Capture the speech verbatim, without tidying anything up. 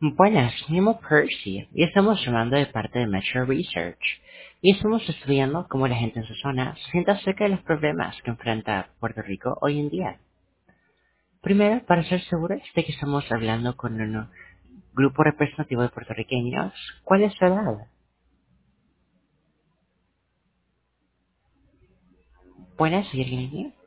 Buenas, me llamo Percy y estamos llamando de parte de Metro Research y estamos estudiando cómo la gente en su zona se siente acerca de los problemas que enfrenta Puerto Rico hoy en día. Primero, para ser seguros de que estamos hablando con un grupo representativo de puertorriqueños, ¿cuál es su edad? Buenas, ¿y alguien aquí?